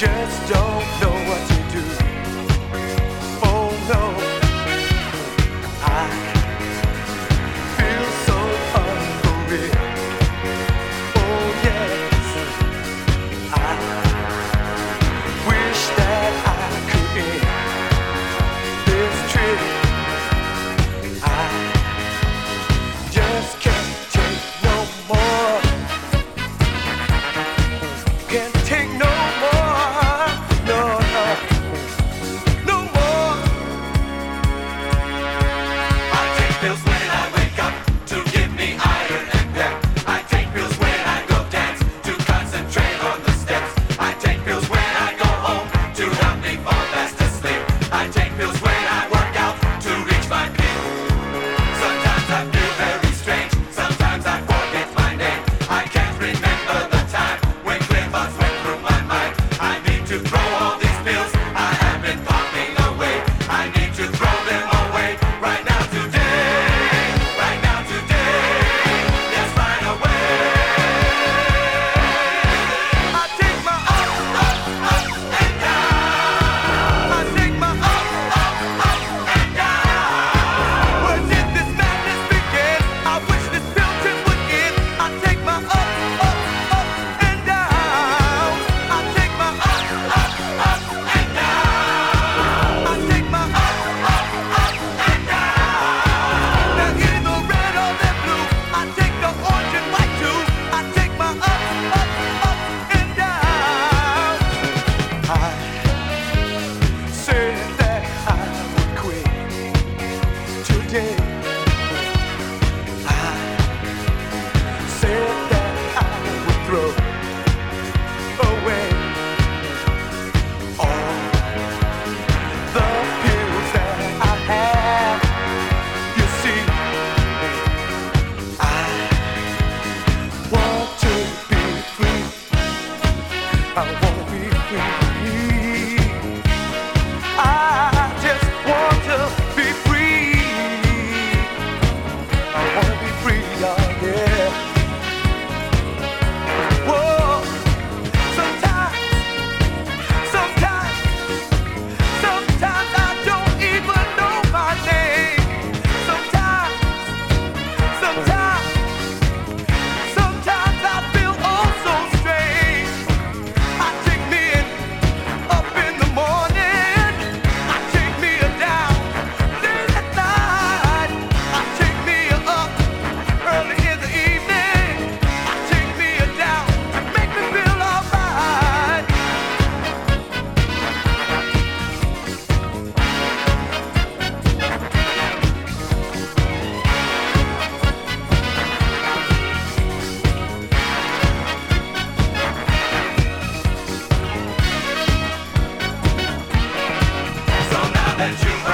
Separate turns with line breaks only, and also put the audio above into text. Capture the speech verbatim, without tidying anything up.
just don't know what to do. Oh no, I feel so unreal. Oh yes, I wish that I could end this trip. I just can't take no more. Can't take no more. No, no, no more.
I take pills when I wake up to give me iron and pep. I take pills when I go dance to concentrate on the steps. I take pills when I go home to help me fall fast asleep. I take pills when I work out to reach my peak. Sometimes I feel very strange. Sometimes I forget my name. I can't remember the time when clear thoughts went through my mind. I need to throw all these pills I have been popping away. I need to throw them away right now today. Right now today. Yes, right away.
I take my up, up, up and down. I take my up, up, up and down. Where did this madness begin? I wish this pill trip would end. I take my up, up, up and down. I take my up, up, up and down. I take my up, up, up and down. Now either red or they're blue. I take the orange and white too. I take my up, up, up and down. I said that I would quit today. I said that I would throw away all the pills that I have. You see, I want to be free. I want to be free. I just want to be free. I want to be free, y'all, yeah. Whoa, sometimes, sometimes, sometimes I don't even know my name. Sometimes, sometimes, sometimes I feel oh so strange. I take me in up in the morning. I take me down late at night. I take me up early in the evening. I take me down to make me feel alright.
So now that you've